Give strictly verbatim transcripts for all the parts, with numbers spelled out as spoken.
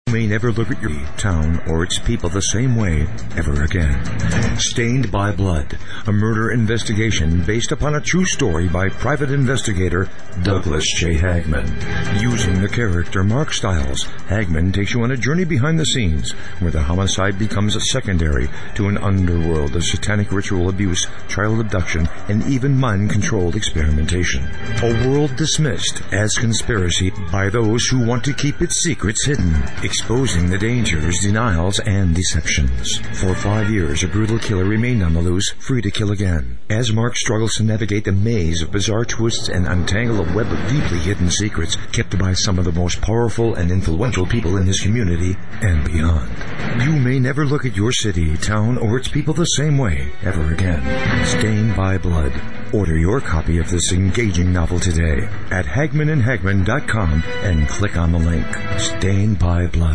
You may never look at your town or its people the same way ever again. Stained by Blood, a murder investigation based upon a true story by private investigator Douglas J. Hagman. Using the character Mark Stiles, Hagman takes you on a journey behind the scenes where the homicide becomes a secondary to an underworld of satanic ritual abuse, child abduction, and even mind-controlled experimentation. A world dismissed as conspiracy by those who want to keep its secrets hidden, exposing the dangers, denials, and deceptions. For five years, a brutal killer remained on the loose, free to kill again. As Mark struggles to navigate the maze of bizarre twists and untangle a web of deeply hidden secrets kept by some of the most powerful and influential people in his community and beyond. You may never look at your city, town, or its people the same way ever again. Stained by Blood. Order your copy of this engaging novel today at Hagman and Hagman dot com and click on the link. Stained by Blood.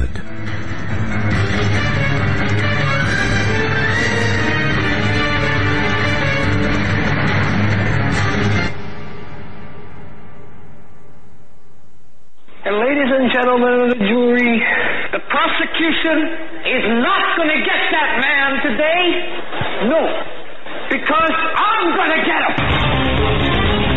And ladies and gentlemen of the jury, the prosecution is not going to get that man today. No, because I'm going to get him.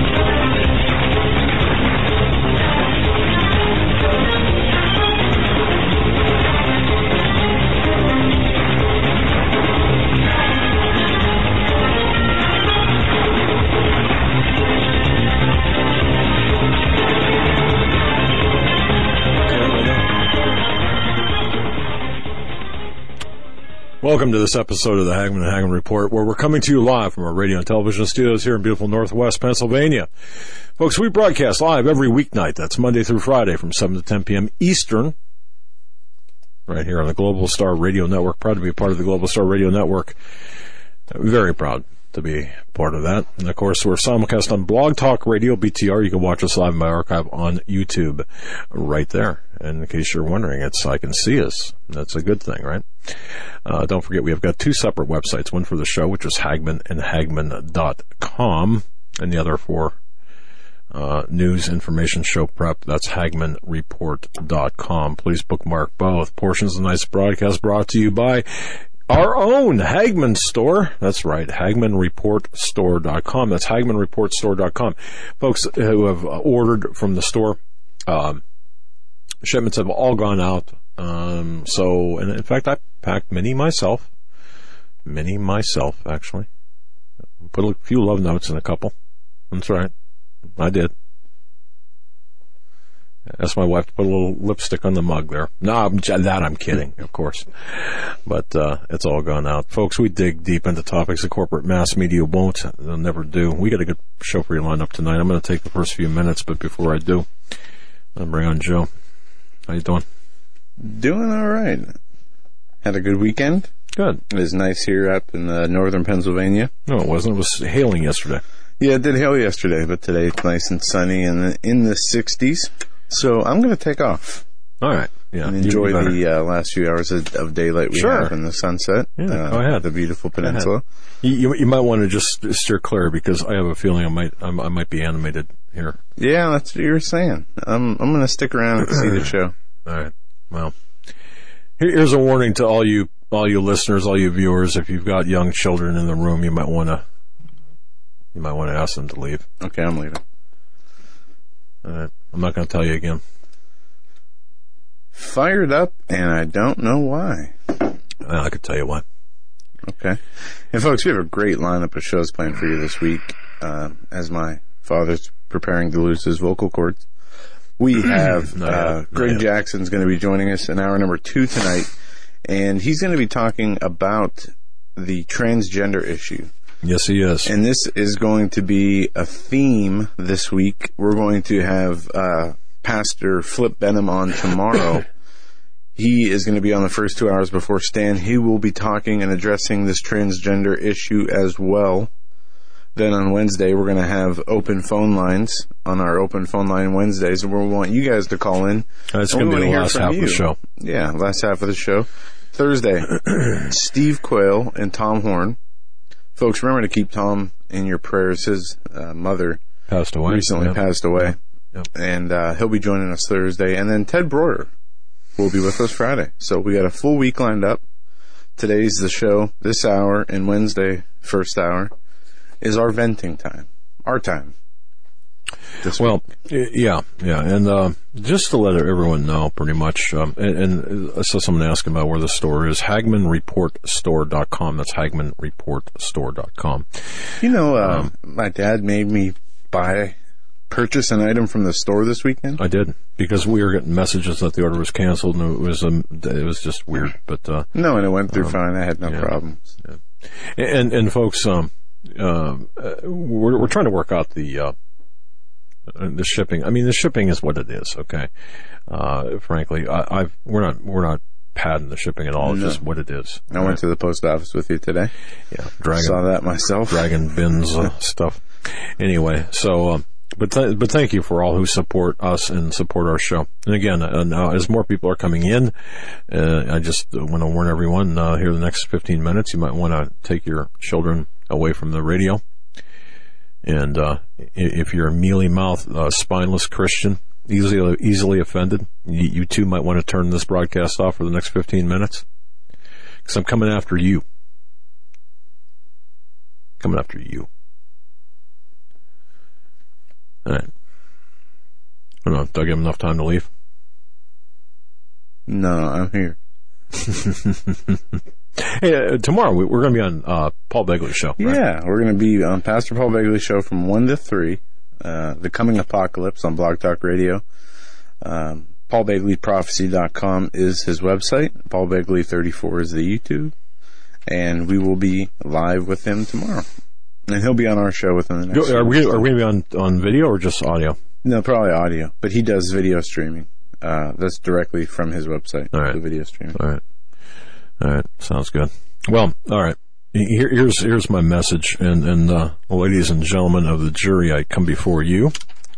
Welcome to this episode of the Hagman and Hagman Report, where we're coming to you live from our radio and television studios here in beautiful Northwest Pennsylvania. Folks, we broadcast live every weeknight. That's Monday through Friday from seven to ten p.m. Eastern, right here on the Global Star Radio Network. Proud to be a part of the Global Star Radio Network. Very proud to be part of that. And, of course, we're simulcast on Blog Talk Radio, B T R. You can watch us live in my archive on YouTube right there. And in case you're wondering, it's I can see us. That's a good thing, right? Uh, don't forget, we have got two separate websites, one for the show, which is Hagman and Hagman dot com, and the other for uh, news, information, show prep. That's Hagman Report dot com. Please bookmark both. Portions of tonight's broadcast brought to you by our own Hagman Store. That's right, Hagman Report Store dot com. That's Hagman Report Store dot com. Folks who have ordered from the store, um, shipments have all gone out. Um, so, and in fact, I packed many myself. Many myself, actually. Put a few love notes in a couple. That's right. I did. Asked my wife to put a little lipstick on the mug there. No, I'm, that I'm kidding, of course. But, uh, it's all gone out. Folks, we dig deep into topics the corporate mass media won't. They'll never do. We got a good show for you lined up tonight. I'm going to take the first few minutes, but before I do, I'm bring on Joe. How you doing? Doing all right. Had a good weekend. Good. It was nice here up in uh, northern Pennsylvania. No, it wasn't. It was hailing yesterday. Yeah, it did hail yesterday, but today it's nice and sunny and in the sixties. So I'm going to take off. All right. Yeah. And enjoy the uh, last few hours of, of daylight we sure. have in the sunset. Yeah, uh, go ahead. The beautiful peninsula. You, you, you might want to just steer clear because I have a feeling I might I, I might be animated here. Yeah, that's what you're saying. I'm I'm going to stick around and see the show. All right. Well, here's a warning to all you all you listeners, all you viewers. If you've got young children in the room, you might want to you might want to ask them to leave. Okay, I'm leaving. All right. I'm not going to tell you again. Fired up, and I don't know why. Well, I could tell you why. Okay. And folks, we have a great lineup of shows planned for you this week. Uh, as my father's preparing to lose his vocal cords, we have no, uh, no, Greg no. Jackson's going to be joining us in hour number two tonight, and he's going to be talking about the transgender issue. Yes, he is. And this is going to be a theme this week. We're going to have uh, Pastor Flip Benham on tomorrow. He is going to be on the first two hours before Stan. He will be talking and addressing this transgender issue as well. Then on Wednesday, we're going to have open phone lines on our open phone line Wednesdays, and we want you guys to call in. That's going to be the last half you. of the show. Yeah, last half of the show. Thursday, Steve Quayle and Tom Horn. Folks, remember to keep Tom in your prayers. His uh, mother passed away. recently yep. passed away. Yep. And uh, he'll be joining us Thursday. And then Ted Broder. will be with us Friday. So we got a full week lined up. Today's the show. This hour and Wednesday, first hour, is our venting time. Our time. This well, week. yeah, yeah. And uh, just to let everyone know, pretty much, um, and, and I saw someone asking about where the store is, Hagman Report Store dot com. That's Hagman Report Store dot com. You know, uh, um, my dad made me buy, purchase an item from the store this weekend. I did, because we were getting messages that the order was canceled, and it was um, it was just weird. But uh, no, and it went through um, fine. I had no yeah, problems. Yeah. And and folks, um, uh, we're we're trying to work out the. Uh, The shipping. I mean, the shipping is what it is. Okay. Uh, frankly, I, I've we're not we're not padding the shipping at all. It's no. just what it is. I right? went to the post office with you today. Yeah, dragging, saw that myself. Dragging bins uh, stuff. Anyway, so uh, but th- but thank you for all who support us and support our show. And again, uh, now as more people are coming in, uh, I just want to warn everyone uh, here the next fifteen minutes. You might want to take your children away from the radio. And uh, if you're a mealy-mouthed, uh, spineless Christian, easily easily offended, you, you too might want to turn this broadcast off for the next fifteen minutes. Because I'm coming after you. Coming after you. All right. I don't know. Did I give him enough time to leave? No, I'm here. Hey, uh, tomorrow we, we're going to be on uh, Paul Begley's show, right? Yeah, we're going to be on Pastor Paul Begley's show from one to three. Uh, the Coming Apocalypse on Blog Talk Radio. Um, Paul Begley Prophecy dot com is his website. Paul Begley thirty-four is the YouTube. And we will be live with him tomorrow. And he'll be on our show within the next Are we, are we going to be on, on video or just audio? No, probably audio. But he does video streaming. Uh, that's directly from his website. All right. The video streaming. All right. All right, sounds good. Well, all right. Here, here's here's my message, and and uh, ladies and gentlemen of the jury, I come before you.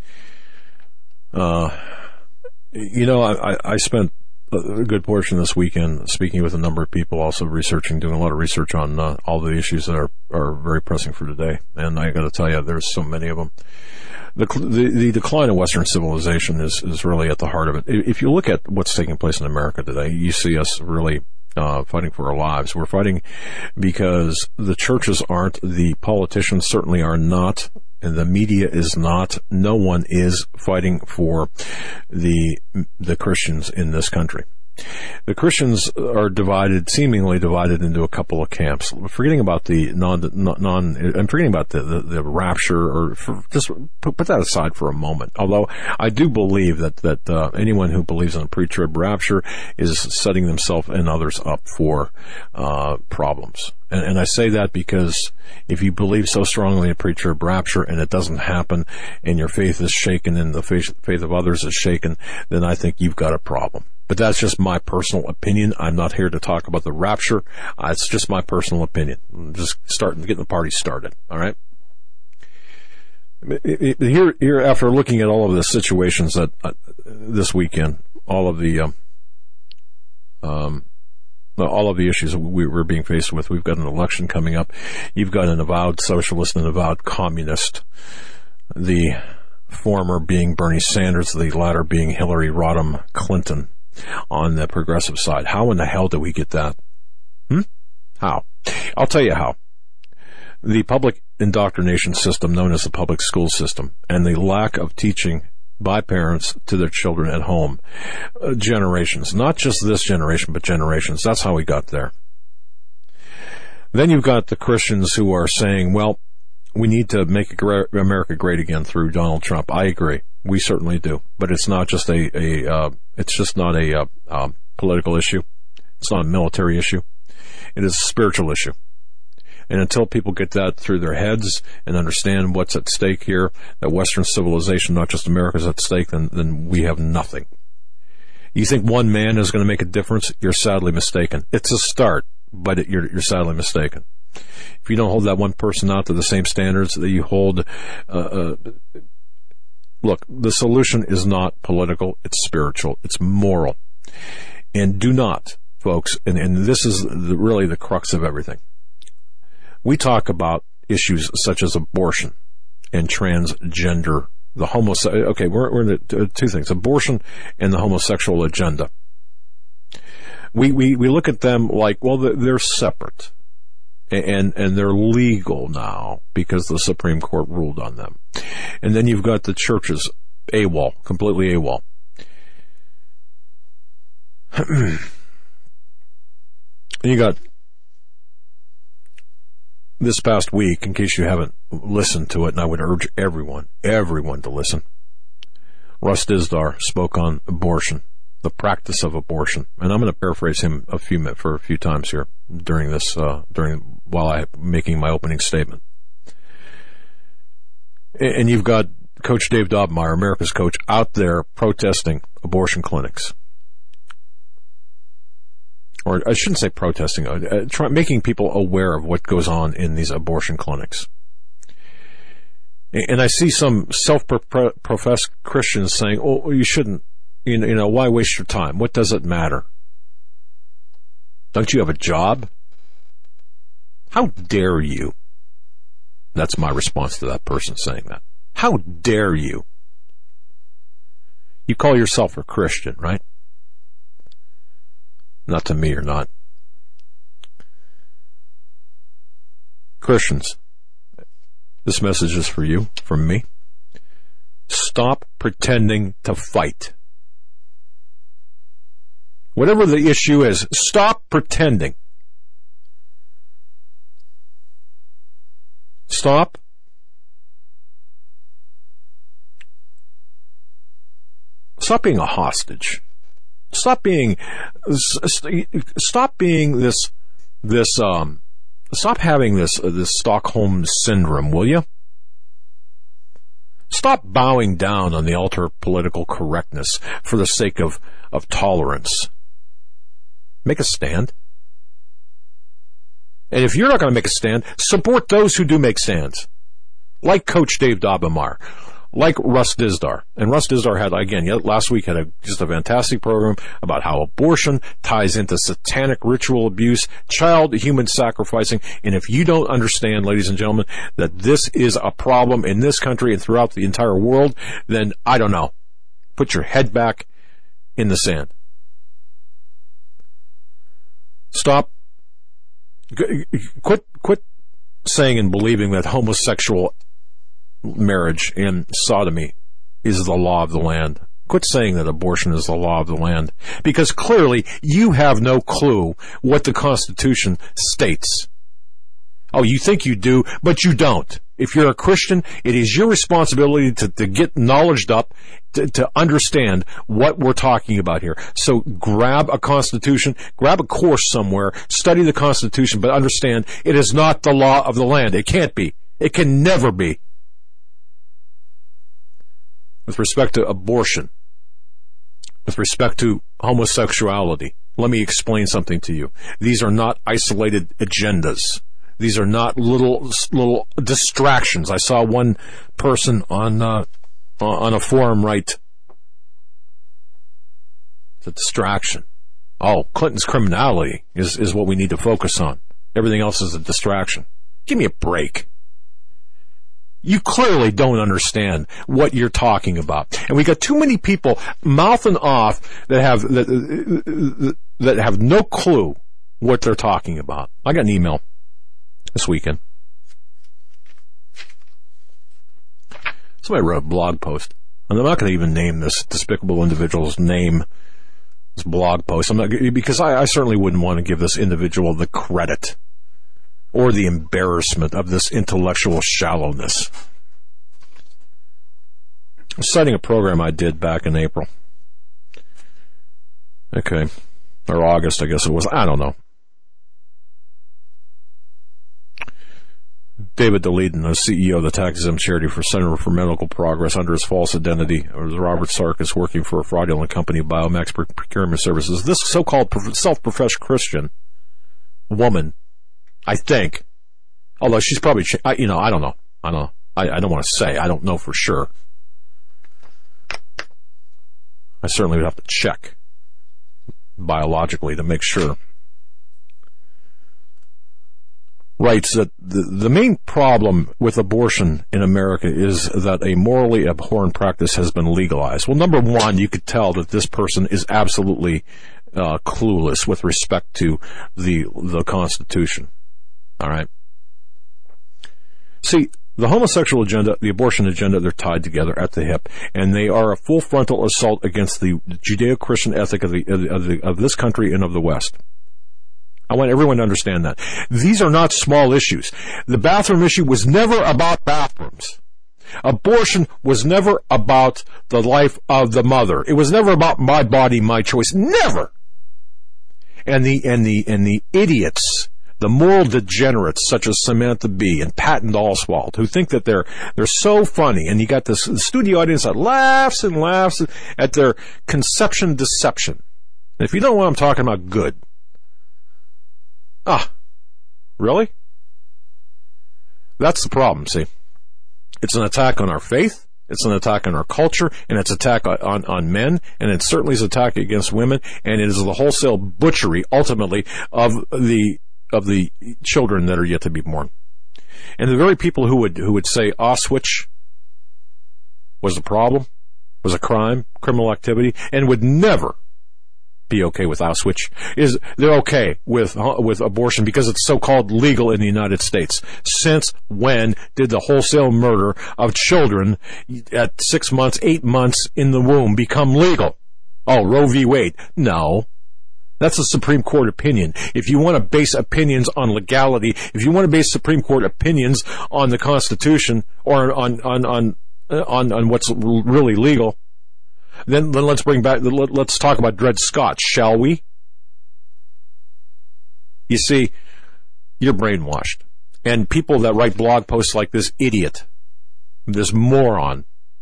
Uh, you know, I, I spent a good portion this weekend speaking with a number of people, also researching, doing a lot of research on uh, all the issues that are are very pressing for today. And I got to tell you, there's so many of them. The, the the decline of Western civilization is is really at the heart of it. If you look at what's taking place in America today, you see us really. Uh, fighting for our lives. We're fighting because the churches aren't, the politicians certainly are not, and the media is not. No one is fighting for the the Christians in this country. The Christians are divided, seemingly divided into a couple of camps. Forgetting about the non, non, I'm forgetting about the, the, the rapture, or for, just put, put that aside for a moment. Although I do believe that, that, uh, anyone who believes in a pre-trib rapture is setting themselves and others up for, uh, problems. And, and I say that because if you believe so strongly in pre-trib rapture and it doesn't happen and your faith is shaken and the faith, faith of others is shaken, then I think you've got a problem. But that's just my personal opinion. I'm not here to talk about the rapture. Uh, it's just my personal opinion. I'm just starting, getting the party started. All right. Here, here, after looking at all of the situations that uh, this weekend, all of the, um, um, all of the issues we were being faced with, we've got an election coming up. You've got an avowed socialist and an avowed communist. The former being Bernie Sanders, the latter being Hillary Rodham Clinton. On the progressive side. How in the hell do we get that? Hmm? How? I'll tell you how. The public indoctrination system known as the public school system and the lack of teaching by parents to their children at home. Uh, generations. Not just this generation, but generations. That's how we got there. Then you've got the Christians who are saying, well, we need to make America great again through Donald Trump. I agree. We certainly do. But it's not just a, a uh, it's just not a uh, uh, political issue. It's not a military issue. It is a spiritual issue. And until people get that through their heads and understand what's at stake here, that Western civilization, not just America, is at stake, then, then we have nothing. You think one man is going to make a difference? You're sadly mistaken. It's a start, but it, you're, you're sadly mistaken. If you don't hold that one person out to the same standards that you hold, uh, uh, look, the solution is not political, it's spiritual, it's moral. And do not, folks, and, and this is the, really the crux of everything. We talk about issues such as abortion and transgender, the homosexual, okay, we're, we're in the, two things, abortion and the homosexual agenda. we, we, we look at them like, well, they're separate. And, and they're legal now because the Supreme Court ruled on them. And then you've got the churches AWOL, completely AWOL. You got this past week, in case you haven't listened to it, and I would urge everyone, everyone to listen. Russ Dizdar spoke on abortion, the practice of abortion, and I'm going to paraphrase him a few for a few times here during this, uh, during while I'm making my opening statement. And you've got Coach Dave Dobmeyer, America's coach, out there protesting abortion clinics. Or I shouldn't say protesting, uh, try, making people aware of what goes on in these abortion clinics. And I see some self-professed Christians saying, oh, you shouldn't, you know, why waste your time? What does it matter? Don't you have a job? How dare you? That's my response to that person saying that. How dare you? You call yourself a Christian, right? Not to me or not. Christians, this message is for you, from me. Stop pretending to fight. Whatever the issue is, stop pretending. Stop. Stop being a hostage. Stop being, stop being this, this, um, stop having this, uh, this Stockholm syndrome, will you? Stop bowing down on the altar of political correctness for the sake of, of tolerance. Make a stand. And if you're not going to make a stand, support those who do make stands. Like Coach Dave Dobmeyer. Like Russ Dizdar. And Russ Dizdar had, again, last week had a, just a fantastic program about how abortion ties into satanic ritual abuse, child human sacrificing. And if you don't understand, ladies and gentlemen, that this is a problem in this country and throughout the entire world, then I don't know. Put your head back in the sand. Stop. Quit, quit saying and believing that homosexual marriage and sodomy is the law of the land. Quit saying that abortion is the law of the land, because clearly you have no clue what the Constitution states. Oh, you think you do, but you don't. If you're a Christian, it is your responsibility to, to get knowledged up, to, to understand what we're talking about here. So grab a Constitution, grab a course somewhere, study the Constitution, but understand it is not the law of the land. It can't be. It can never be. With respect to abortion, with respect to homosexuality, let me explain something to you. These are not isolated agendas. These are not little little distractions. I saw one person on uh, on a forum write, it's a distraction. Oh, Clinton's criminality is, is what we need to focus on. Everything else is a distraction. Give me a break. You clearly don't understand what you're talking about. And we got too many people mouthing off that have that, that have no clue what they're talking about. I got an email this weekend. Somebody wrote a blog post, and I'm not going to even name this despicable individual's name, this blog post. I'm not, because I, I certainly wouldn't want to give this individual the credit or the embarrassment of this intellectual shallowness. I'm citing a program I did back in April. Okay. Or August, I guess it was. I don't know. David Daleiden, the C E O of the tax-exempt charity for Center for Medical Progress, under his false identity, or Robert Sarkis, working for a fraudulent company, Biomax Procurement Services. This so-called self-professed Christian woman, I think, although she's probably, you know, I don't know. I don't know. I, I don't want to say. I don't know for sure. I certainly would have to check biologically to make sure. Writes that the, the main problem with abortion in America is that a morally abhorrent practice has been legalized. Well, number one, you could tell that this person is absolutely uh, clueless with respect to the the Constitution. All right. See, the homosexual agenda, the abortion agenda, they're tied together at the hip, and they are a full frontal assault against the Judeo-Christian ethic of the, of the of this country and of the West. I want everyone to understand that. These are not small issues. The bathroom issue was never about bathrooms. Abortion was never about the life of the mother. It was never about my body, my choice. Never. And the and the and the idiots, the moral degenerates such as Samantha Bee and Patton Oswalt, who think that they're they're so funny, and you got this studio audience that laughs and laughs at their conception deception. And if you don't know what I'm talking about, good. Ah, really? That's the problem, see. It's an attack on our faith, it's an attack on our culture, and it's an attack on, on men, and it certainly is an attack against women, and it is the wholesale butchery, ultimately, of the of the children that are yet to be born. And the very people who would who would say Auschwitz was a problem, was a crime, criminal activity, and would never be okay with Auschwitz, is they're okay with with abortion because it's so-called legal in the United States. Since when did the wholesale murder of children at six months, eight months in the womb become legal? Oh, Roe v. Wade. No. That's a Supreme Court opinion. If you want to base opinions on legality, if you want to base Supreme Court opinions on the Constitution or on on on on, on what's really legal, Then, then let's bring back, let, let's talk about Dred Scott, shall we? You see, you're brainwashed. And people that write blog posts like this idiot, this moron,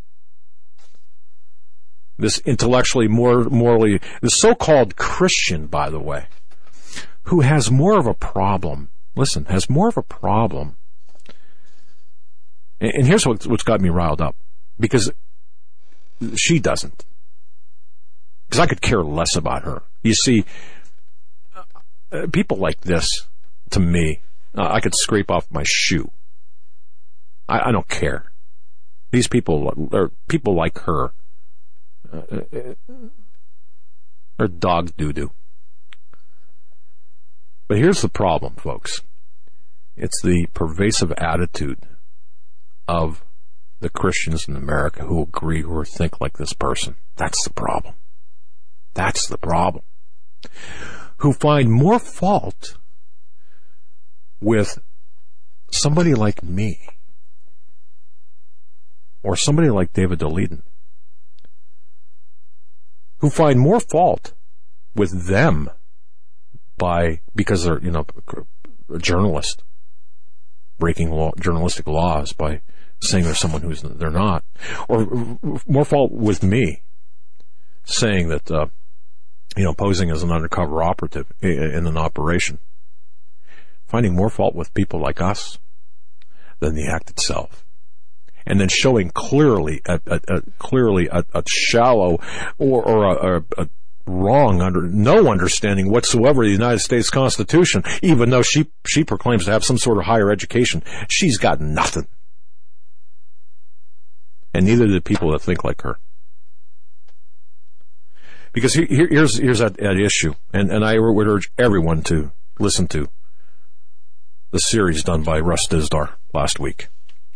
this intellectually, more morally, this so-called Christian, by the way, who has more of a problem, listen, has more of a problem. And, and here's what, what's got me riled up. Because she doesn't. Because I could care less about her. You see, uh, people like this, to me, uh, I could scrape off my shoe. I, I don't care. These people, or people like her, uh, are dog doo-doo. But here's the problem, folks. It's the pervasive attitude of the Christians in America who agree or think like this person. That's the problem. That's the problem. Who find more fault with somebody like me or somebody like David Daleiden. Who find more fault with them by, because they're, you know, a journalist breaking law, journalistic laws by saying there's someone who's they're not, or more fault with me saying that, uh, you know, posing as an undercover operative in an operation, finding more fault with people like us than the act itself, and then showing clearly, a, a, a clearly a, a shallow or, or a, a, a wrong under no understanding whatsoever of the United States Constitution, even though she she proclaims to have some sort of higher education. She's got nothing. And neither do the people that think like her. Because here, here's here's that, that issue, and, and I would urge everyone to listen to the series done by Russ Dizdar last week.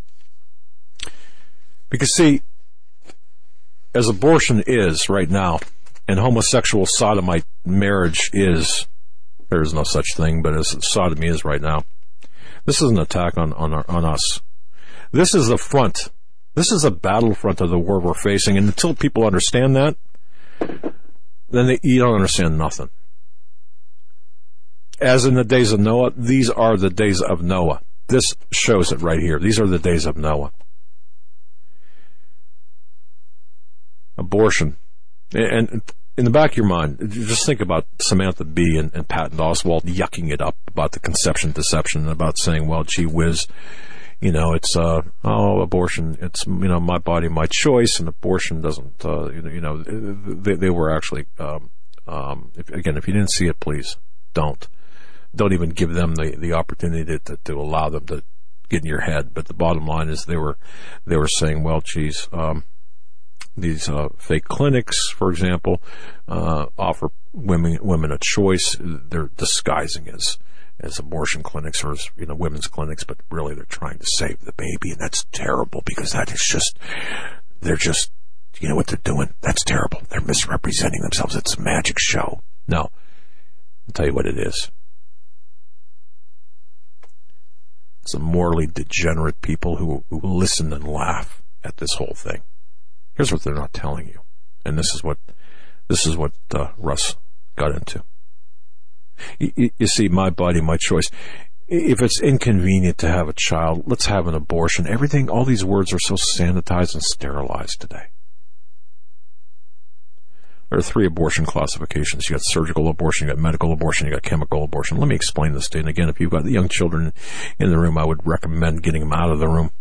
Because, see, as abortion is right now, and homosexual sodomite marriage is, there is no such thing, but as sodomy is right now, this is an attack on on, our, on us. This is the front. This is the battlefront of the war we're facing, and until people understand that, then they, you don't understand nothing. As in the days of Noah, these are the days of Noah. This shows it right here. These are the days of Noah. Abortion. And in the back of your mind, just think about Samantha Bee and, and Patton Oswalt yucking it up about the conception deception, about saying, well, gee whiz, you know, it's, uh, oh, abortion, it's, you know, my body, my choice, and abortion doesn't, uh, you know, they, they were actually, um, um, if, again, if you didn't see it, please don't. Don't even give them the, the opportunity to, to allow them to get in your head. But the bottom line is they were, they were saying, well, geez, um, these, uh, fake clinics, for example, uh, offer, women women a choice. They're disguising as as abortion clinics or as, you know, women's clinics, but really they're trying to save the baby, and that's terrible because that is just, they're just, you know what they're doing? That's terrible. They're misrepresenting themselves. It's a magic show. No, I'll tell you what it is. It's a morally degenerate people who, who listen and laugh at this whole thing. Here's what they're not telling you, and this is what this is what uh, Russ got into. You, you see, my body, my choice. If it's inconvenient to have a child, let's have an abortion. Everything, all these words are so sanitized and sterilized today. There are three abortion classifications. You got surgical abortion, you got medical abortion, you got chemical abortion. Let me explain this to you. And again, if you've got the young children in the room, I would recommend getting them out of the room.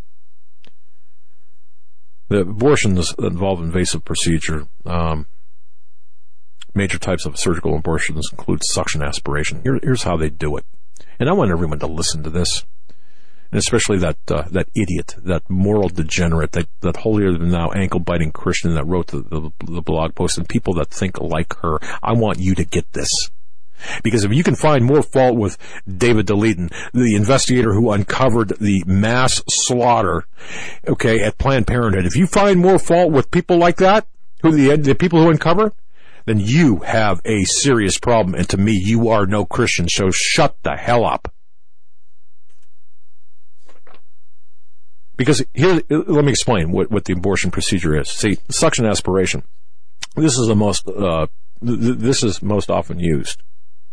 The abortions involve invasive procedure. Um, major types of surgical abortions include suction aspiration. Here, here's how they do it. And I want everyone to listen to this. And especially that uh, that idiot, that moral degenerate, that, that holier-than-thou ankle-biting Christian that wrote the, the, the blog post, and people that think like her. I want you to get this. Because if you can find more fault with David Daleiden, the investigator who uncovered the mass slaughter, okay, at Planned Parenthood, if you find more fault with people like that, who the, the people who uncover, then you have a serious problem. And to me, you are no Christian, so shut the hell up. Because here, let me explain what, what the abortion procedure is. See, suction aspiration. This is the most, uh, th- this is most often used.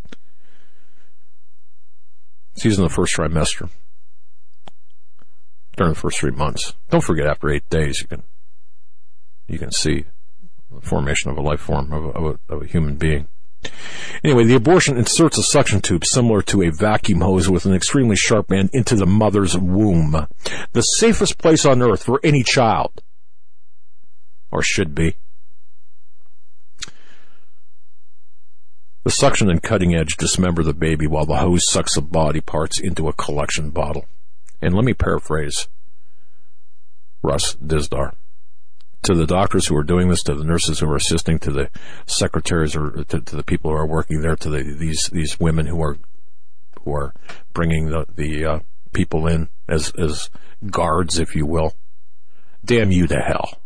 It's used in the first trimester. During the first three months. Don't forget, after eight days, you can, you can see the formation of a life form of a, of a, of a human being. Anyway, the abortion inserts a suction tube similar to a vacuum hose with an extremely sharp end into the mother's womb. The safest place on earth for any child. Or should be. The suction and cutting edge dismember the baby while the hose sucks the body parts into a collection bottle. And let me paraphrase Russ Dizdar. To the doctors who are doing this, to the nurses who are assisting, to the secretaries, or to, to the people who are working there, to the, these these women who are who are bringing the the uh, people in as as guards, if you will. Damn you to hell!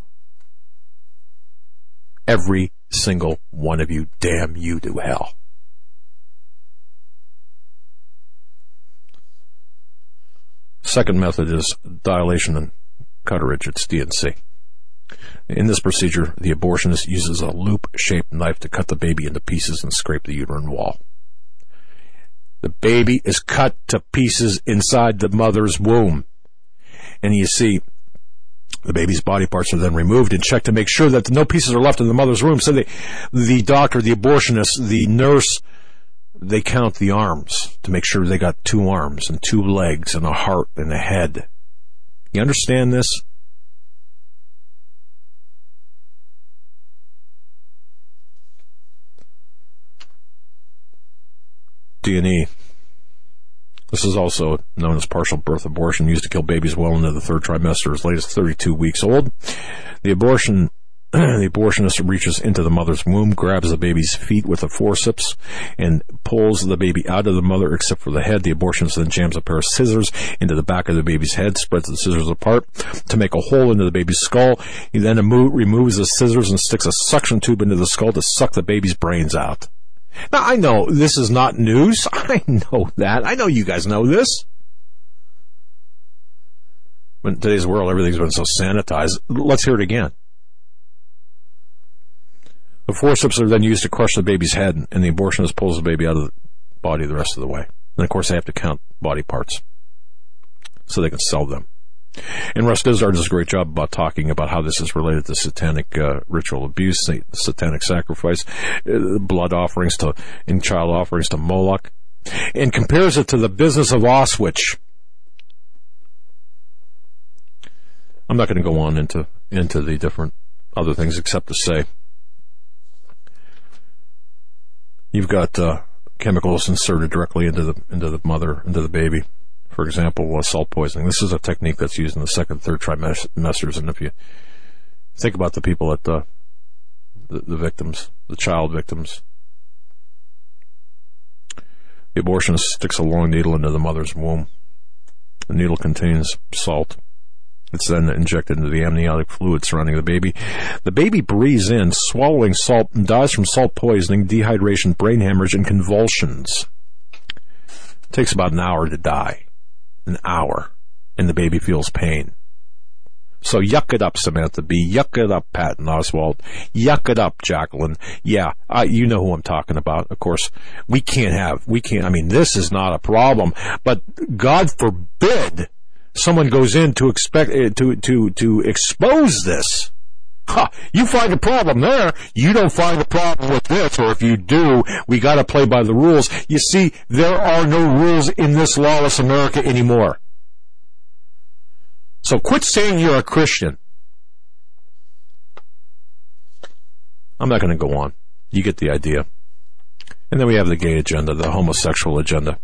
Every single one of you, damn you to hell! Second method is dilation and cutterage. It's D and C. In this procedure, the abortionist uses a loop-shaped knife to cut the baby into pieces and scrape the uterine wall. The baby is cut to pieces inside the mother's womb. And you see, the baby's body parts are then removed and checked to make sure that no pieces are left in the mother's womb. So they, the doctor, the abortionist, the nurse, they count the arms to make sure they got two arms and two legs and a heart and a head. You understand this? D and E. This is also known as partial birth abortion, used to kill babies well into the third trimester, as late as thirty-two weeks old. The abortion, the abortionist reaches into the mother's womb, grabs the baby's feet with a forceps, and pulls the baby out of the mother except for the head. The abortionist then jams a pair of scissors into the back of the baby's head, spreads the scissors apart to make a hole into the baby's skull. He then emo- removes the scissors and sticks a suction tube into the skull to suck the baby's brains out. Now, I know this is not news. I know that. I know you guys know this. But in today's world, everything's been so sanitized. Let's hear it again. The forceps are then used to crush the baby's head, and the abortionist pulls the baby out of the body the rest of the way. And, of course, they have to count body parts so they can sell them. And Russ Dizdar does a great job about talking about how this is related to satanic uh, ritual abuse, satanic sacrifice, uh, blood offerings to, and child offerings to Moloch, and compares it to the business of Auschwitz. I'm not going to go on into into the different other things except to say you've got uh, chemicals inserted directly into the into the mother, into the baby. For example, uh, salt poisoning. This is a technique that's used in the second, third trimesters, and if you think about the people at the, the, the victims, the child victims, The abortionist sticks a long needle into the mother's womb. The needle contains salt. It's then injected into the amniotic fluid surrounding the baby. The baby breathes in, swallowing salt, and dies from salt poisoning, dehydration, brain hemorrhage, and convulsions. It takes about an hour to die. An hour. And the baby feels pain. So yuck it up, Samantha B. Yuck it up, Patton Oswalt. Yuck it up, Jacqueline. Yeah, I, you know who I'm talking about. Of course, we can't have, we can't, I mean, this is not a problem, but God forbid someone goes in to expect, to, to, to expose this. Ha! You find a problem there. You don't find a problem with this, or if you do, we gotta play by the rules. You see, there are no rules in this lawless America anymore. So quit saying you're a Christian. I'm not going to go on. You get the idea. And then we have the gay agenda, the homosexual agenda.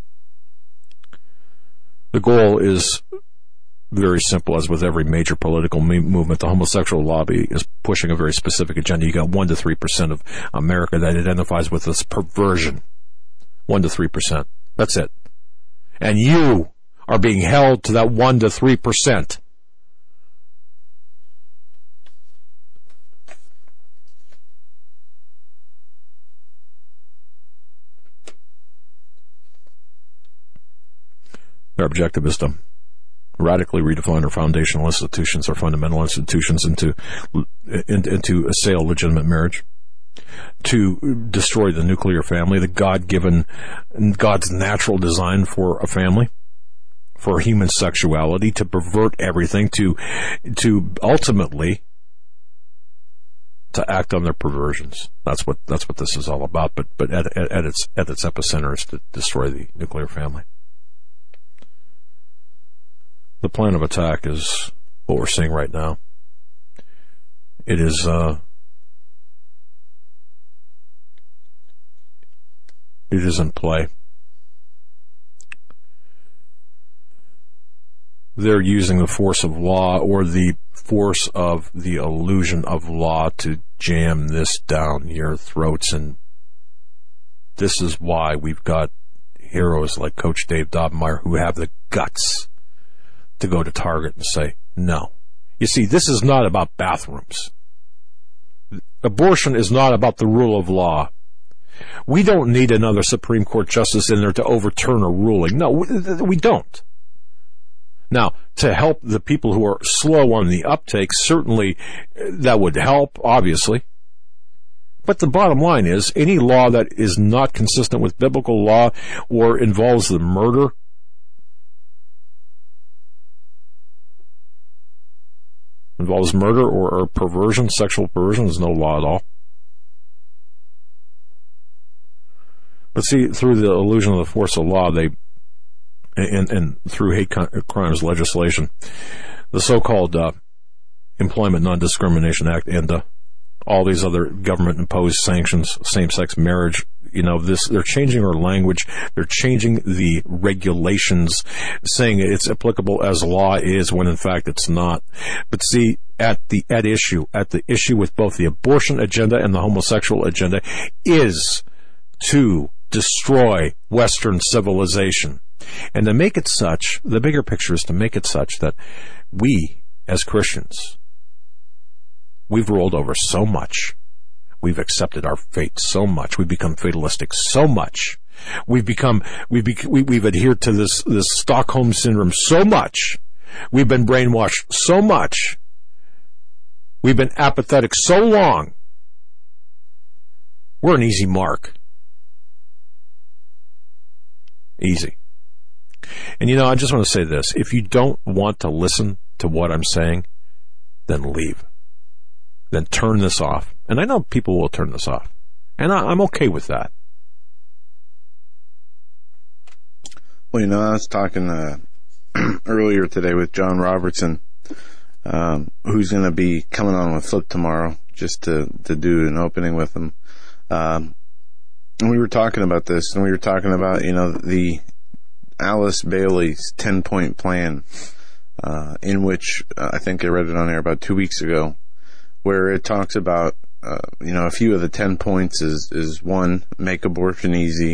The goal is very simple, as with every major political movement. The homosexual lobby is pushing a very specific agenda. You got one to three percent of America that identifies with this perversion. One to three percent. That's it. And you are being held to that one to three percent. Their objective is to radically redefine our foundational institutions, our fundamental institutions, into into assail legitimate marriage, to destroy the nuclear family, the God-given, God's natural design for a family, for human sexuality, to pervert everything, to to ultimately to act on their perversions. That's what that's what this is all about. But but at, at, at its at its epicenter is to destroy the nuclear family. The plan of attack is what we're seeing right now. It is uh, it is in play. They're using the force of law, or the force of the illusion of law, to jam this down your throats. And this is why we've got heroes like Coach Dave Dobmeyer who have the guts to go to Target and say, no. You see, this is not about bathrooms. Abortion is not about the rule of law. We don't need another Supreme Court justice in there to overturn a ruling. No, we don't. Now, to help the people who are slow on the uptake, certainly that would help, obviously. But the bottom line is, any law that is not consistent with biblical law or involves the murder involves murder or, or perversion, sexual perversion, is no law at all. But see, through the illusion of the force of law, they, and, and through hate crimes legislation, the so-called uh, Employment Non-Discrimination Act and uh, all these other government-imposed sanctions, same-sex marriage, you know, this, they're changing our language, they're changing the regulations, saying it's applicable as law is, when in fact it's not. But see, at the, at issue, at the issue with both the abortion agenda and the homosexual agenda is to destroy Western civilization. And to make it such, the bigger picture is to make it such that we, as Christians, we've rolled over so much. We've accepted our fate so much. We've become fatalistic so much. We've become, we've, be, we, we've adhered to this, this Stockholm syndrome so much. We've been brainwashed so much. We've been apathetic so long. We're an easy mark. Easy. And you know, I just want to say this. If you don't want to listen to what I'm saying, then leave. Then turn this off. And I know people will turn this off. And I, I'm okay with that. Well, you know, I was talking uh, earlier today with John Robertson, um, who's going to be coming on with Flip tomorrow, just to, to do an opening with him. Um, and we were talking about this, and we were talking about, you know, the Alice Bailey's ten-point plan, uh, in which uh, I think I read it on air about two weeks ago, where it talks about, uh, you know, a few of the ten points is, is one, make abortion easy,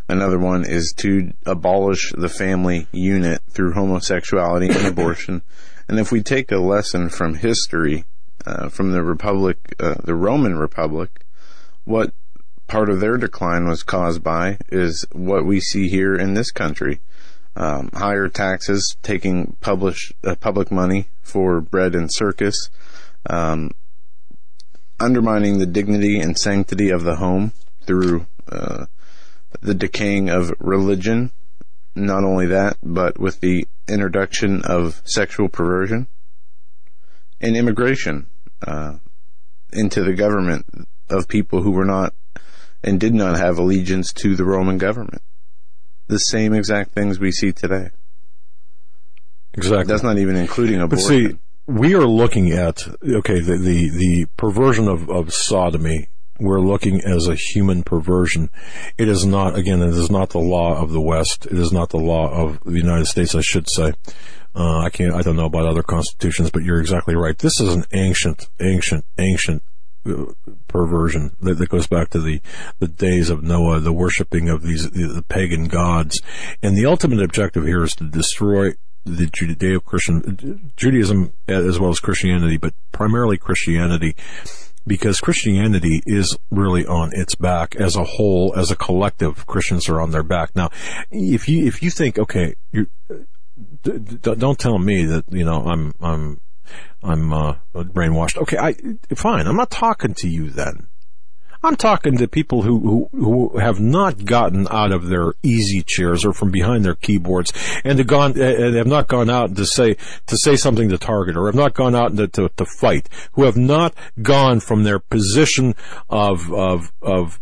Another one is to abolish the family unit through homosexuality and abortion. And if we take a lesson from history, uh, from the Republic, uh, the Roman Republic, what part of their decline was caused by is what we see here in this country. Um, higher taxes, taking publish, uh, public money for bread and circus, um, undermining the dignity and sanctity of the home through uh, the decaying of religion. Not only that, but with the introduction of sexual perversion and immigration uh, into the government of people who were not and did not have allegiance to the Roman government. The same exact things we see today. Exactly. That's not even including abortion. But see, we are looking at, okay, the, the, the perversion of, of sodomy, we're looking as a human perversion. It is not, again, it is not the law of the West. It is not the law of the United States, I should say. Uh, I can't, I don't know about other constitutions, but you're exactly right. This is an ancient, ancient, ancient perversion that, that goes back to the, the days of Noah, the worshiping of these the, the pagan gods. And the ultimate objective here is to destroy the Judeo-Christian, Judaism as well as Christianity, but primarily Christianity, because Christianity is really on its back as a whole, as a collective. Christians are on their back. Now, if you, if you think, okay, you d- d- don't tell me that, you know, I'm, I'm, I'm, uh, brainwashed. Okay, I, fine. I'm not talking to you then. I'm talking to people who, who, who have not gotten out of their easy chairs or from behind their keyboards and have gone, and have not gone out to say, to say something to target, or have not gone out to, to, to fight, who have not gone from their position of, of, of,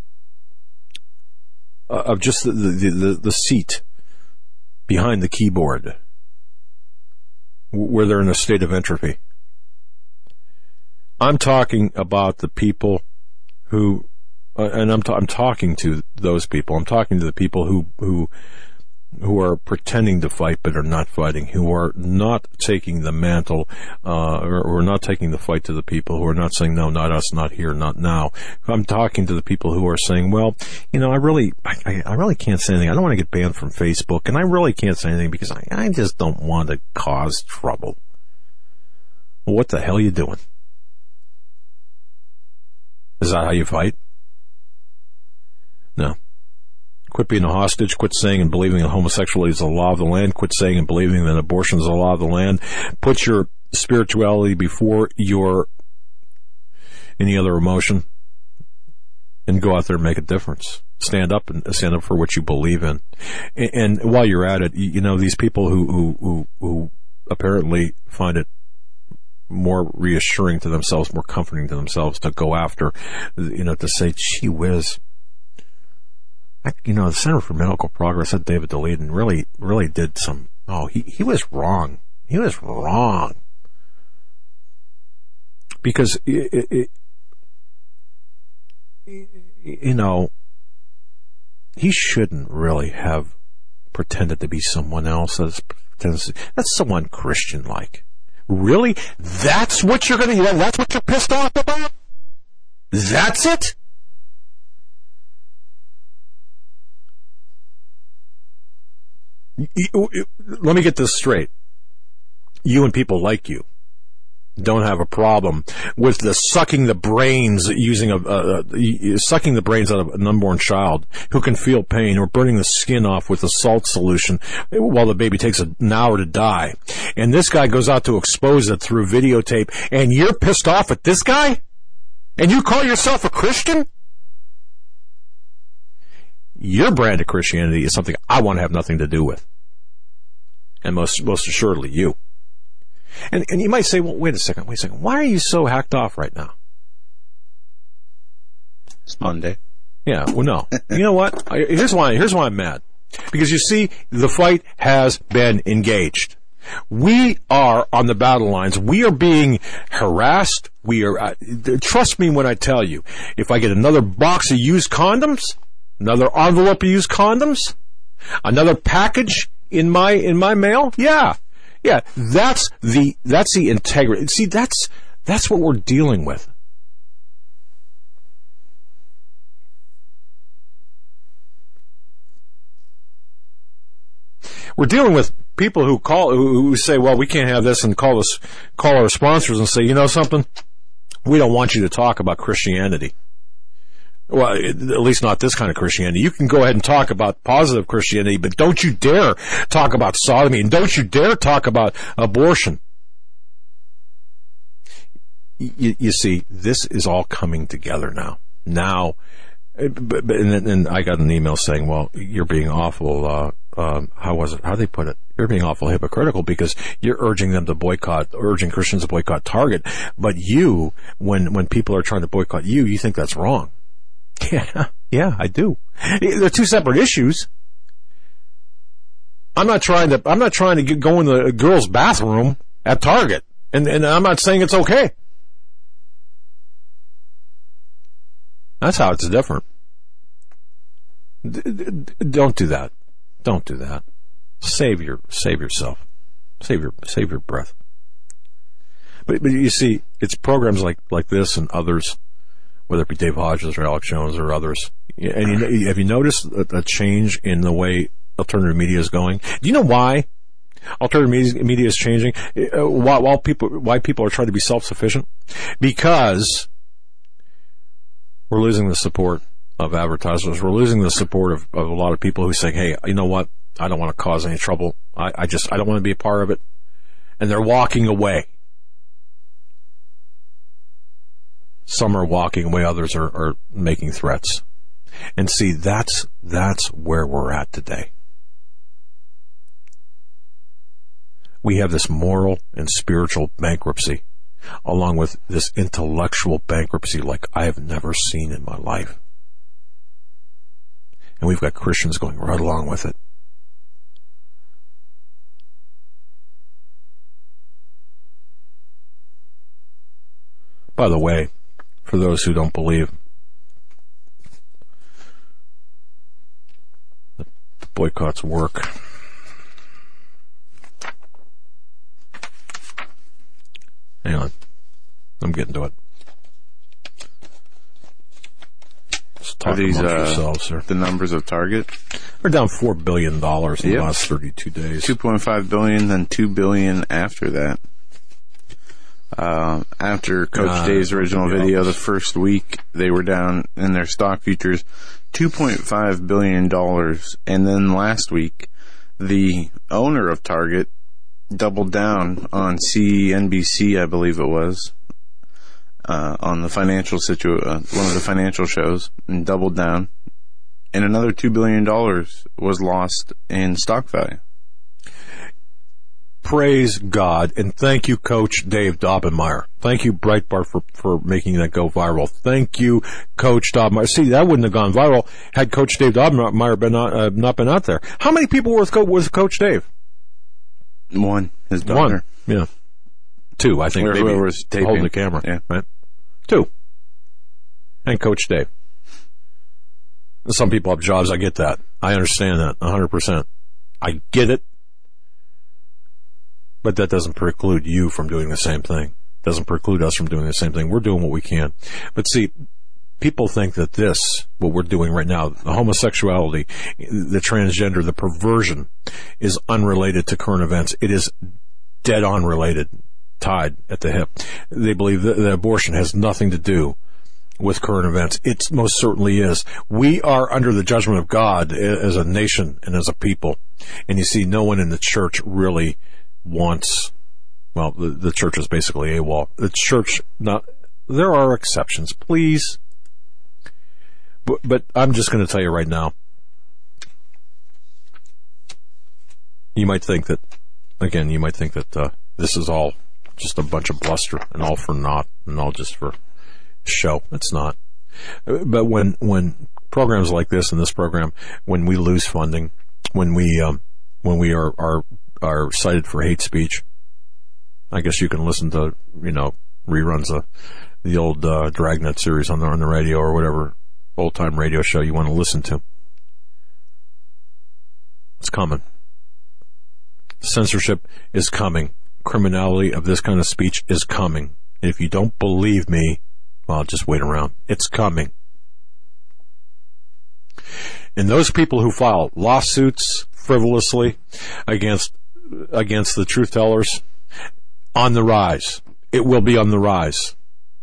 of just the, the, the, the seat behind the keyboard, where they're in a state of entropy. I'm talking about the people who, uh, and I'm, t- I'm talking to those people. I'm talking to the people who, who, who are pretending to fight but are not fighting, who are not taking the mantle, uh, or, or not taking the fight to the people, who are not saying, no, not us, not here, not now. I'm talking to the people who are saying, well, you know, I really, I, I really can't say anything. I don't want to get banned from Facebook, and I really can't say anything because I, I just don't want to cause trouble. Well, what the hell are you doing? Is that how you fight? No. Quit being a hostage. Quit saying and believing that homosexuality is the law of the land. Quit saying and believing that abortion is the law of the land. Put your spirituality before your any other emotion, and go out there and make a difference. Stand up and stand up for what you believe in. And, and while you're at it, you know, these people who who who, who apparently find it more reassuring to themselves, more comforting to themselves to go after, you know, to say, gee whiz, I, you know, the Center for Medical Progress, that David Daleiden really, really did some, oh, he, he was wrong. He was wrong. Because, it, it, it, you know, he shouldn't really have pretended to be someone else. That's, that's so un-Christian-like. Really? That's what you're going to, that's what you're pissed off about? That's it? Let me get this straight. You and people like you don't have a problem with the sucking the brains using a, a, a sucking the brains out of an unborn child who can feel pain, or burning the skin off with a salt solution while the baby takes an hour to die. And this guy goes out to expose it through videotape, and you're pissed off at this guy? And you call yourself a Christian? Your brand of Christianity is something I want to have nothing to do with. And most, most assuredly you. And, and you might say, well, wait a second, wait a second. Why are you so hacked off right now? It's Monday. Yeah, well, no. You know what? I, here's why, here's why I'm mad. Because you see, the fight has been engaged. We are on the battle lines. We are being harassed. We are, uh, trust me when I tell you, if I get another box of used condoms, another envelope of used condoms, another package in my, in my mail, yeah. Yeah, that's the, that's the integrity. See, that's, that's what we're dealing with. We're dealing with people who call, who, who say, well, we can't have this, and call us, call our sponsors and say, you know something? We don't want you to talk about Christianity. Well, at least not this kind of Christianity. You can go ahead and talk about positive Christianity, but don't you dare talk about sodomy, and don't you dare talk about abortion. You, you see, this is all coming together now. Now, but, and, and I got an email saying, well, you're being awful, uh, um, how was it, how they put it? You're being awful hypocritical because you're urging them to boycott, urging Christians to boycott Target, but you, when, when people are trying to boycott you, you think that's wrong. Yeah, yeah, I do. They're two separate issues. I'm not trying to, I'm not trying to get, go in the girls' bathroom at Target, and, and I'm not saying it's okay. That's how it's different. D- d- don't do that. Don't do that. Save your, save yourself. Save your, save your breath. But, but you see, it's programs like, like this and others, whether it be Dave Hodges or Alex Jones or others. And you, have you noticed a, a change in the way alternative media is going? Do you know why alternative media, media is changing? Uh, why, while people, why people are trying to be self-sufficient? Because we're losing the support of advertisers. We're losing the support of, of a lot of people who say, hey, you know what? I don't want to cause any trouble. I, I just, I don't want to be a part of it. And they're walking away. Some are walking away, others are, are making threats. And see, that's, that's where we're at today. We have this moral and spiritual bankruptcy, along with this intellectual bankruptcy like I have never seen in my life. And we've got Christians going right along with it. By the way, for those who don't believe, the boycotts work. Hang on. I'm getting to it. Just talk Are these amongst uh, yourselves, sir. the numbers of Target? They're down four billion dollars in Yep. the last thirty-two days. two point five billion dollars, then two billion dollars after that. Uh, after Coach Uh, Dave's original yeah. video, the first week they were down in their stock futures two point five billion dollars. And then last week, the owner of Target doubled down on C N B C, I believe it was, uh, on the financial situ, uh, one of the financial shows, and doubled down. And another two billion dollars was lost in stock value. Praise God, and thank you, Coach Dave Daubenmire. Thank you, Breitbart, for, for making that go viral. Thank you, Coach Daubenmire. See, that wouldn't have gone viral had Coach Dave Daubenmire been not, uh, not been out there. How many people were with, Co- with Coach Dave? One, his daughter. One, yeah. Two, I think. Or maybe whoever was taping. holding the camera. Yeah. Right? Two. And Coach Dave. Some people have jobs, I get that. I understand that, one hundred percent. I get it. But that doesn't preclude you from doing the same thing. Doesn't preclude us from doing the same thing. We're doing what we can. But see, people think that this, what we're doing right now, the homosexuality, the transgender, the perversion, is unrelated to current events. It is dead on related, tied at the hip. They believe that the abortion has nothing to do with current events. It most certainly is. We are under the judgment of God as a nation and as a people. And you see, no one in the church really wants, well, the, the church is basically AWOL. The church, not, there are exceptions, please. But, but I'm just going to tell you right now, you might think that, again, you might think that uh, this is all just a bunch of bluster and all for naught and all just for show. It's not. But when, when programs like this and this program, when we lose funding, when we, um, when we are, are are cited for hate speech. I guess you can listen to, you know, reruns of the old uh, Dragnet series on the, on the radio or whatever old-time radio show you want to listen to. It's coming. Censorship is coming. Criminality of this kind of speech is coming. And if you don't believe me, well, just wait around. It's coming. And those people who file lawsuits, frivolously against against the truth tellers on the rise. It will be on the rise.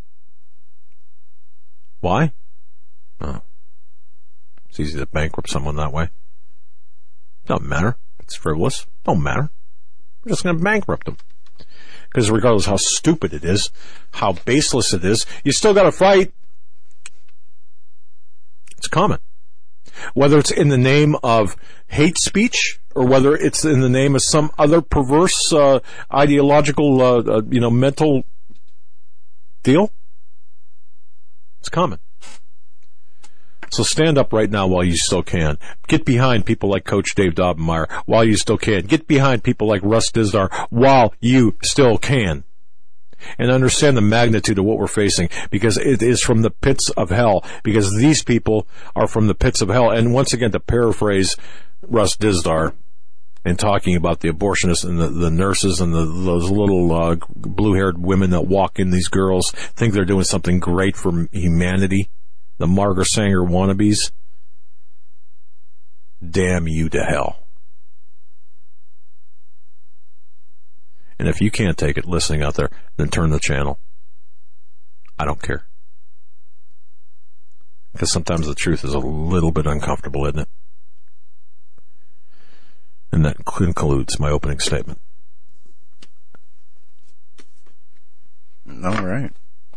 Why? Oh. It's easy to bankrupt someone that way. Doesn't matter. It's frivolous. Don't matter. We're just going to bankrupt them. Because regardless how stupid it is, how baseless it is, you still got to fight. It's common. Whether it's in the name of hate speech or whether it's in the name of some other perverse uh, ideological, uh, uh, you know, mental deal, it's common. So stand up right now while you still can. Get behind people like Coach Dave Dobbenmeyer while you still can. Get behind people like Russ Dizdar while you still can. And understand the magnitude of what we're facing, because it is from the pits of hell, because these people are from the pits of hell. And once again, to paraphrase Russ Dizdar in talking about the abortionists and the, the nurses and the, those little uh, blue-haired women that walk in, these girls think they're doing something great for humanity, the Margaret Sanger wannabes, damn you to hell. And if you can't take it listening out there, then turn the channel. I don't care. Because sometimes the truth is a little bit uncomfortable, isn't it? And that concludes my opening statement. All right.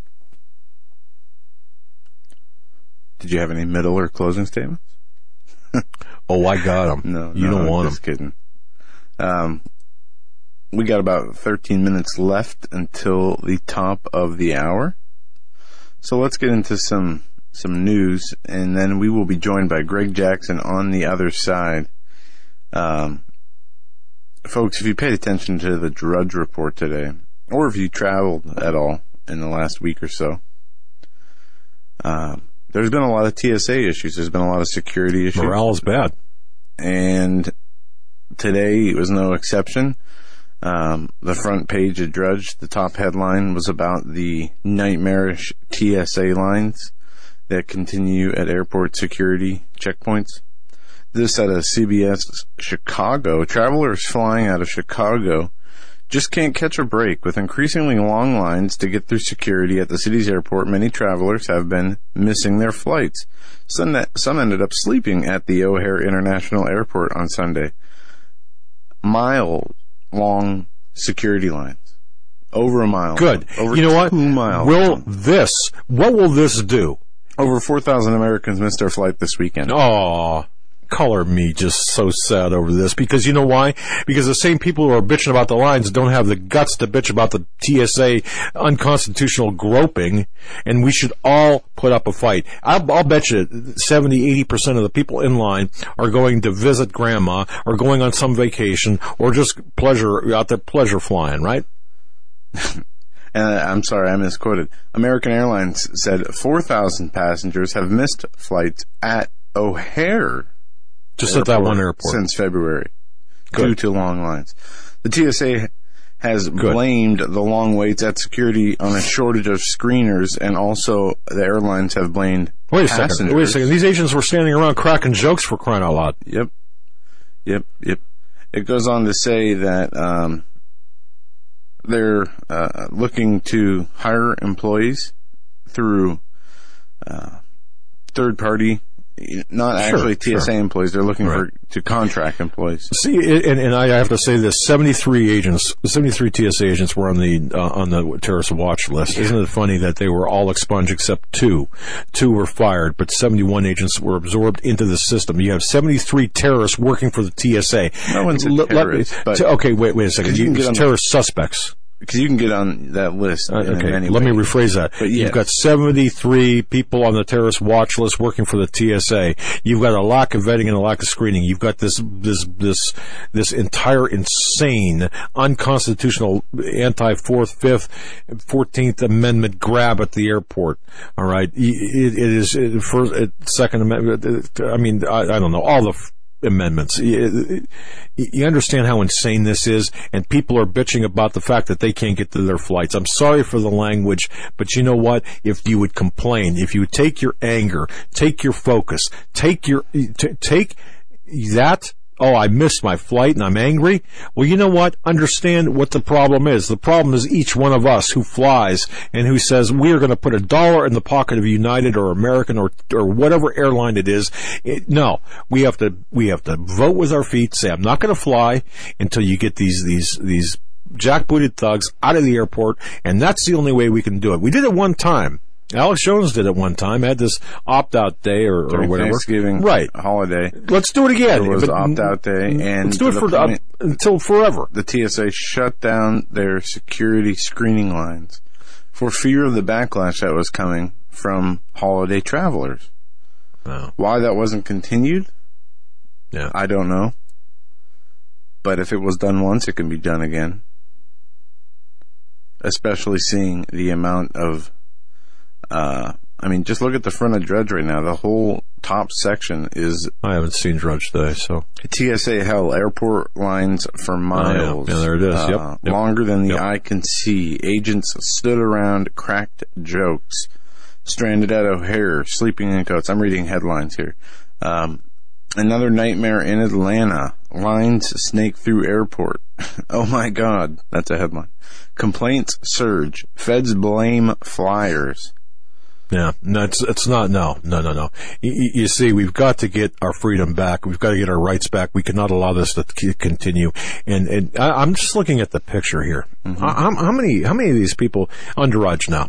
Did you have any middle or closing statements? Oh, I got them. No, you no, don't want just them. Kidding. Um, we got about thirteen minutes left until the top of the hour. So let's get into some some news, and then we will be joined by Greg Jackson on the other side. Um, folks, if you paid attention to the Drudge Report today, or if you traveled at all in the last week or so, uh, there's been a lot of T S A issues. There's been a lot of security issues. Morale is bad. And today was no exception. Um, the front page of Drudge, the top headline was about the nightmarish T S A lines that continue at airport security checkpoints. This at a C B S Chicago. Travelers flying out of Chicago just can't catch a break. With increasingly long lines to get through security at the city's airport, many travelers have been missing their flights. Some, some ended up sleeping at the O'Hare International Airport on Sunday. Mile-long security lines. Over a mile. Good. Over you know what? two miles. Will this, what will this do? Over four thousand Americans missed their flight this weekend. Oh, color me just so sad over this. Because you know why? Because the same people who are bitching about the lines don't have the guts to bitch about the T S A unconstitutional groping, and we should all put up a fight. I'll, I'll bet you seventy, eighty percent of the people in line are going to visit grandma, or going on some vacation, or just pleasure, out there pleasure flying, right? And I'm sorry, I misquoted. American Airlines said four thousand passengers have missed flights at O'Hare Just at that one airport. Since February, Good. due to long lines. The T S A has Good. blamed the long waits at security on a shortage of screeners, and also the airlines have blamed Wait a passengers. second. Wait a second. These agents were standing around cracking jokes, for crying out loud. Yep. Yep, yep. It goes on to say that um, they're uh, looking to hire employees through uh, third-party, not Sure, actually T S A sure. employees. They're looking Right. for to contract employees. See, and, and I have to say this: seventy-three agents, seventy-three T S A agents were on the uh, on the terrorist watch list. Isn't it funny that they were all expunged except two? Two were fired, but seventy-one agents were absorbed into the system. You have seventy-three terrorists working for the T S A. No one's a Let- let me- terrorist, but- t- okay, wait, wait a second. 'Cause you You, can get on the- terrorist suspects. Because you can get on that list. Uh, in okay, any let way. me rephrase that. But yeah. You've got seventy-three people on the terrorist watch list working for the T S A. You've got a lack of vetting and a lack of screening. You've got this this this this entire insane, unconstitutional, anti-Fourth, Fifth, Fourteenth Amendment grab at the airport. All right, it, it is it, first, it, Second Amendment. I mean, I, I don't know all the f- amendments. You, you understand how insane this is, and people are bitching about the fact that they can't get to their flights. I'm sorry for the language, but you know what? If you would complain, if you would take your anger, take your focus, take your t- take that Oh, I missed my flight and I'm angry. Well, you know what? Understand what the problem is. The problem is each one of us who flies and who says we are going to put a dollar in the pocket of United or American or or whatever airline it is. It, no, we have to we have to vote with our feet. Say I'm not going to fly until you get these these these jackbooted thugs out of the airport, and that's the only way we can do it. We did it one time. Alex Jones did it one time, had this opt-out day or, or whatever. Thanksgiving right. holiday. Let's do it again. It was opt-out day. And let's do it for point, up, until forever. The T S A shut down their security screening lines for fear of the backlash that was coming from holiday travelers. Oh. Why that wasn't continued, yeah, I don't know. But if it was done once, it can be done again. Especially seeing the amount of Uh, I mean, just look at the front of Drudge right now. The whole top section is... I haven't seen Drudge today, so... T S A hell, airport lines for miles. Oh, yeah. yeah, there it is. Uh, yep, yep. Longer than the yep. eye can see. Agents stood around, cracked jokes. Stranded at O'Hare, sleeping in coats. I'm reading headlines here. Um, another nightmare in Atlanta. Lines snake through airport. Oh my God. That's a headline. Complaints surge. Feds blame flyers. Yeah, no, it's, it's not, no, no, no, no. You, you see, we've got to get our freedom back. We've got to get our rights back. We cannot allow this to continue. And, and I, I'm just looking at the picture here. Mm-hmm. How, how many, how many of these people on Drudge now?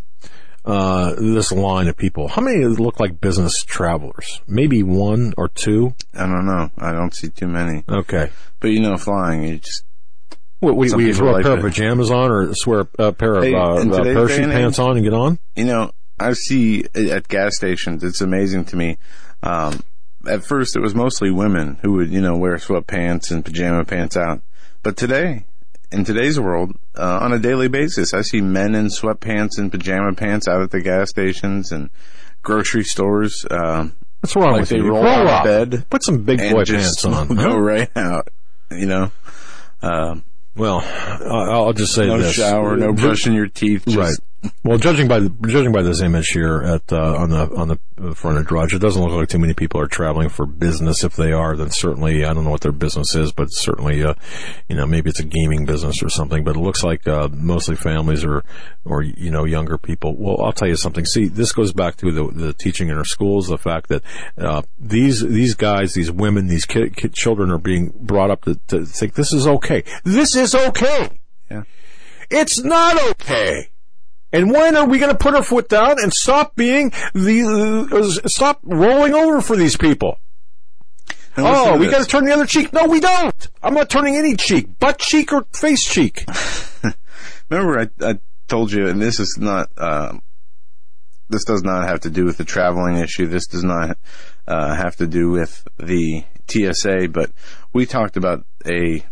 Uh, this line of people, how many look like business travelers? Maybe one or two? I don't know. I don't see too many. Okay. But you know, flying, you just... What, we, we throw a like pair it. of pajamas on or swear a pair of hey, uh, uh, parachute pants on and get on? You know, I see at gas stations, it's amazing to me. Um, at first, it was mostly women who would, you know, wear sweatpants and pajama pants out. But today, in today's world, uh, on a daily basis, I see men in sweatpants and pajama pants out at the gas stations and grocery stores. Uh, What's wrong like with they you? roll Roll out up. of bed. Put some big boy pants on. Go huh? right out, you know. Um, well, I'll just say no this. No shower, no brushing your teeth. Just right. Well, judging by the, judging by this image here at uh, on the on the front of Drudge, it doesn't look like too many people are traveling for business. If they are, then certainly I don't know what their business is, but certainly, uh, you know, maybe it's a gaming business or something. But it looks like uh, mostly families or or you know younger people. Well, I'll tell you something. See, this goes back to the the teaching in our schools, the fact that uh, these these guys, these women, these kid, kid, children are being brought up to, to think this is okay. This is okay. Yeah, it's not okay. And when are we going to put our foot down and stop being the uh, stop rolling over for these people? Oh, we got to turn the other cheek. No, we don't. I'm not turning any cheek, butt cheek or face cheek. Remember, I, I told you, and this is not. Uh, this does not have to do with the traveling issue. This does not uh, have to do with the T S A. But we talked about a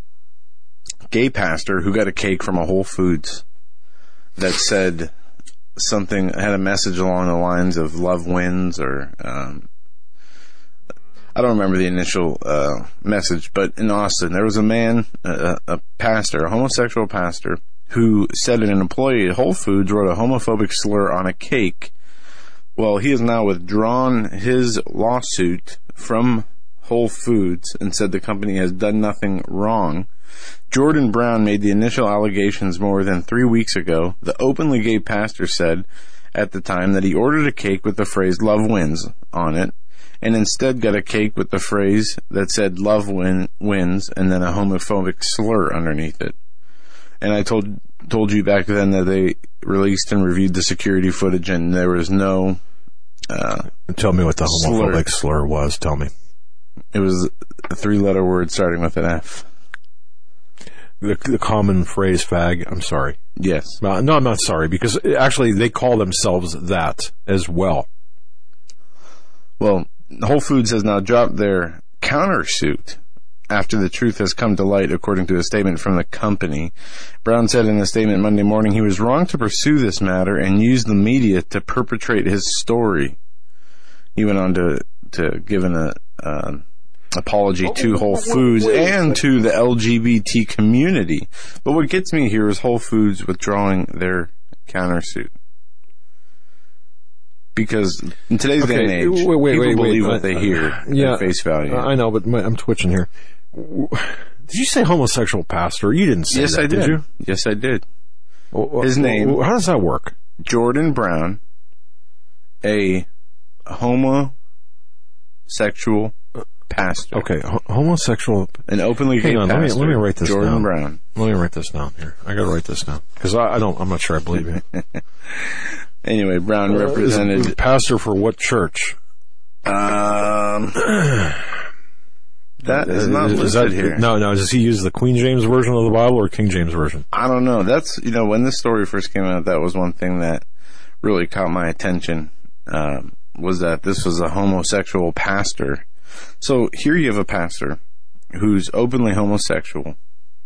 gay pastor who got a cake from a Whole Foods that said something, had a message along the lines of love wins, or um, I don't remember the initial uh, message, but in Austin, there was a man, a, a pastor, a homosexual pastor, who said an employee at Whole Foods wrote a homophobic slur on a cake. Well, he has now withdrawn his lawsuit from Whole Foods and said the company has done nothing wrong. Jordan Brown made the initial allegations more than three weeks ago. The openly gay pastor said at the time that he ordered a cake with the phrase "love wins" on it, and instead got a cake with the phrase that said "love win, wins" and then a homophobic slur underneath it. And I told told you back then that they released and reviewed the security footage, and there was no uh, Tell me what the homophobic slur, slur was. Tell me. It was a three-letter word starting with an F. The, the common phrase "fag." I'm sorry. Yes. Uh, no, I'm not sorry, because actually they call themselves that as well. Well, Whole Foods has now dropped their countersuit after the truth has come to light, according to a statement from the company. Brown said in a statement Monday morning he was wrong to pursue this matter and use the media to perpetrate his story. He went on to to give an uh, uh, apology to Whole Foods and to the L G B T community. But what gets me here is Whole Foods withdrawing their countersuit. Because in today's Okay, day and age, wait, wait, people wait, believe wait, what they uh, hear yeah, at face value. I know, but my, I'm twitching here. Did you say homosexual pastor? You didn't say yes, that, I did. did you? Yes, I did. Well, His name- well, how does that work? Jordan Brown, a homosexual pastor. Okay, ho- homosexual. An openly gay Hang on, let me pastor. let me write this Jordan down. Brown. Let me write this down here. I got to write this down because I, I don't. I'm not sure I believe you. Anyway, Brown Uh, represented. is pastor for what church? Um, that is not Is listed that, here. No, no. Does he use the Queen James version of the Bible or King James version? I don't know. That's, you know, when this story first came out, that was one thing that really caught my attention, um, was that this was a homosexual pastor. So here you have a pastor who's openly homosexual,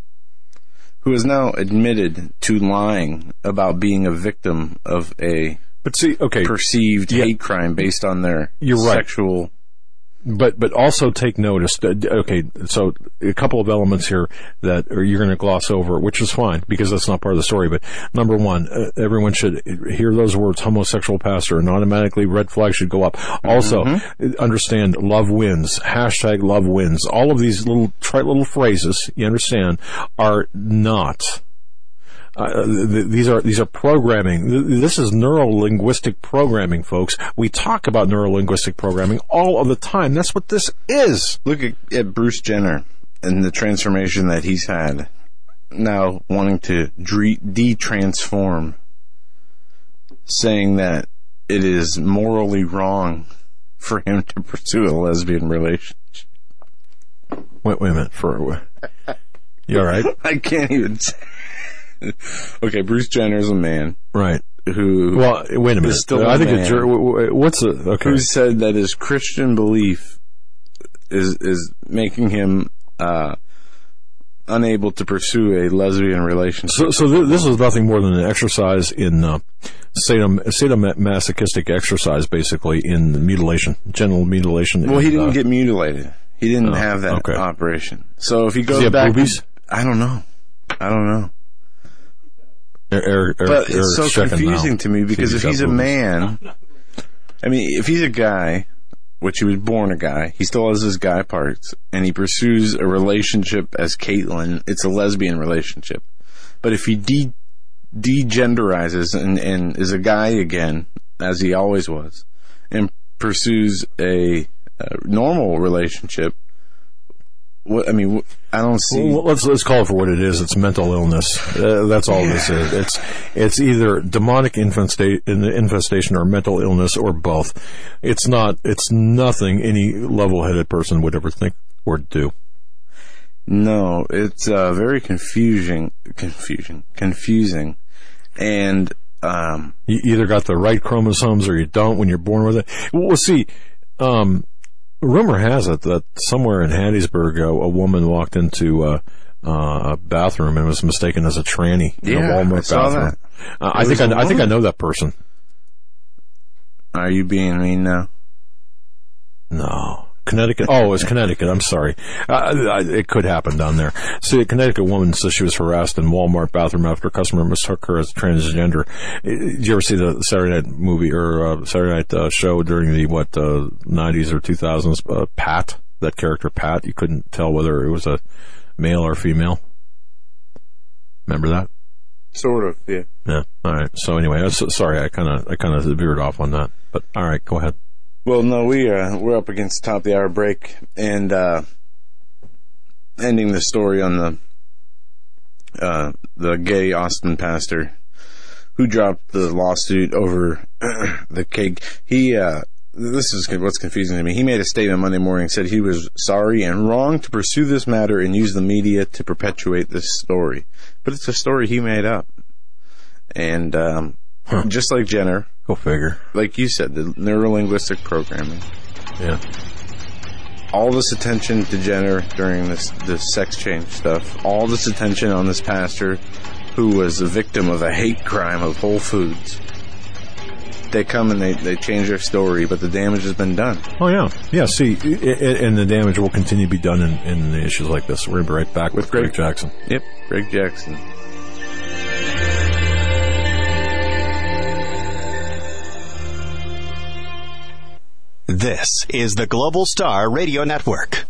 who is now admitted to lying about being a victim of a But see, okay, perceived Yeah. hate crime based on their You're right. sexual. but but also take notice that, okay, so a couple of elements here that are, you're going to gloss over, which is fine because that's not part of the story. But number one, uh, everyone should hear those words, homosexual pastor, and automatically red flag should go up. Also, Mm-hmm. understand love wins, hashtag love wins. All of these little trite little phrases, you understand, are not. Uh, th- these are these are programming. Th- This is neuro-linguistic programming, folks. We talk about neuro-linguistic programming all of the time. That's what this is. Look at, at Bruce Jenner and the transformation that he's had. Now wanting to dre- de-transform, saying that it is morally wrong for him to pursue a lesbian relationship. Wait, wait a minute. For you all right? I can't even say. Okay, Bruce Jenner's a man Right. who Well, wait a minute. is still I a think man the jur- w- w- what's the okay? who said that his Christian belief is is making him uh, unable to pursue a lesbian relationship. So, so th- this is nothing more than an exercise in uh, sadom- sadomasochistic exercise, basically in mutilation, genital mutilation. Well, he and, didn't uh, get mutilated. He didn't Oh, have that okay. operation. So if he Does goes he have back, boobies? I don't know. I don't know. Eric, Eric, But Eric's it's so checking confusing now. to me because See if got he's a boobies. man, I mean, if he's a guy, which he was born a guy, he still has his guy parts, and he pursues a relationship as Caitlyn, it's a lesbian relationship. But if he de degenderizes and, and is a guy again, as he always was, and pursues a, a normal relationship, what I mean, I don't see. Well, let's let's call it for what it is. It's mental illness. Uh, that's all this is. It's it's either demonic infesta- infestation or mental illness or both. It's not. It's nothing any level-headed person would ever think or do. No, it's uh, very confusing, confusion, confusing, and um, You either got the right chromosomes or you don't when you're born with it. Well, see, um, rumor has it that somewhere in Hattiesburg, a, a woman walked into uh, uh, a bathroom and was mistaken as a tranny in Yeah, a Walmart I saw bathroom. that. Uh, I It think was I, a I think I woman. know that person. are you being mean now? No. Connecticut. Oh, it was Connecticut. I'm sorry. Uh, I, it could happen down there. See, a Connecticut woman says she was harassed in Walmart bathroom after a customer mistook her as transgender. Did you ever see the Saturday Night movie or uh, Saturday Night uh, show during the, what, uh, nineties or two thousands? Uh, Pat, that character Pat, you couldn't tell whether it was a male or female. Remember that? Sort of, yeah. Yeah. All right. So anyway, I was, sorry, I kind of I kind of veered off on that. But all right, go ahead. Well, no, we uh, we're up against the top of the hour break, and uh, ending the story on the uh, the gay Austin pastor who dropped the lawsuit over the cake. He uh, this is what's confusing to me. He made a statement Monday morning, said he was sorry and wrong to pursue this matter and use the media to perpetuate this story, but it's a story he made up, and um, Huh. just like Jenner. Go figure. Like you said, the neurolinguistic programming. Yeah. All this attention to Jenner during this, this sex change stuff. All this attention on this pastor who was a victim of a hate crime of Whole Foods. They come and they, they change their story, but the damage has been done. Oh, yeah. Yeah, see, i- i- and the damage will continue to be done in, in issues like this. We're going to be right back with, With Greg Greg. Jackson. Yep, Greg Jackson. This is the Global Star Radio Network.